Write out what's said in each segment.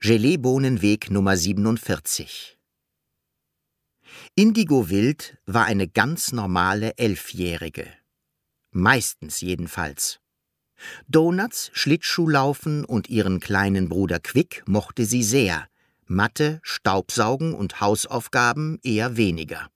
Geleebohnenweg Nummer 47. Indigo Wild war eine ganz normale 11-Jährige. Meistens jedenfalls. Donuts, Schlittschuhlaufen und ihren kleinen Bruder Quick mochte sie sehr, Mathe, Staubsaugen und Hausaufgaben eher weniger.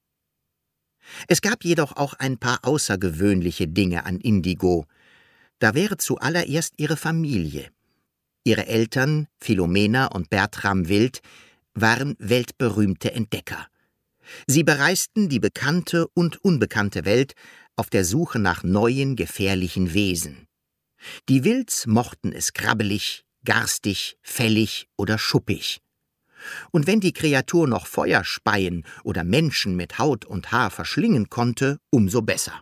Es gab jedoch auch ein paar außergewöhnliche Dinge an Indigo. Da wäre zuallererst ihre Familie. Ihre Eltern, Philomena und Bertram Wild, waren weltberühmte Entdecker. Sie bereisten die bekannte und unbekannte Welt auf der Suche nach neuen, gefährlichen Wesen. Die Wilds mochten es krabbelig, garstig, fällig oder schuppig. Und wenn die Kreatur noch Feuer speien oder Menschen mit Haut und Haar verschlingen konnte, umso besser.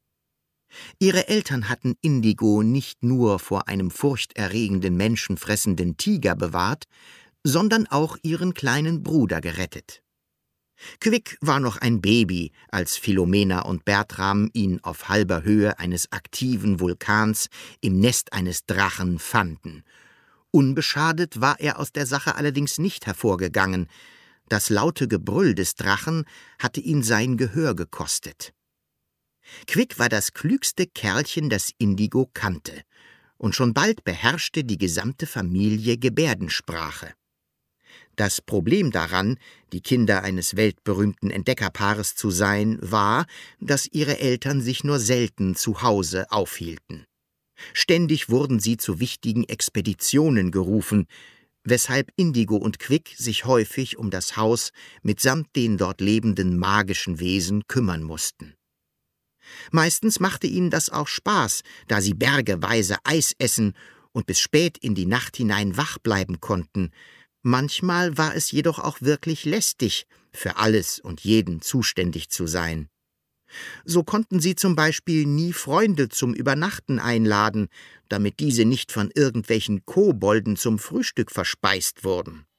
Ihre Eltern hatten Indigo nicht nur vor einem furchterregenden, menschenfressenden Tiger bewahrt, sondern auch ihren kleinen Bruder gerettet. Quick war noch ein Baby, als Philomena und Bertram ihn auf halber Höhe eines aktiven Vulkans im Nest eines Drachen fanden. Unbeschadet war er aus der Sache allerdings nicht hervorgegangen. Das laute Gebrüll des Drachen hatte ihn sein Gehör gekostet. Quick war das klügste Kerlchen, das Indigo kannte, und schon bald beherrschte die gesamte Familie Gebärdensprache. Das Problem daran, die Kinder eines weltberühmten Entdeckerpaares zu sein, war, dass ihre Eltern sich nur selten zu Hause aufhielten. Ständig wurden sie zu wichtigen Expeditionen gerufen, weshalb Indigo und Quick sich häufig um das Haus mitsamt den dort lebenden magischen Wesen kümmern mussten. Meistens machte ihnen das auch Spaß, da sie bergeweise Eis essen und bis spät in die Nacht hinein wach bleiben konnten. Manchmal war es jedoch auch wirklich lästig, für alles und jeden zuständig zu sein. So konnten sie zum Beispiel nie Freunde zum Übernachten einladen, damit diese nicht von irgendwelchen Kobolden zum Frühstück verspeist wurden.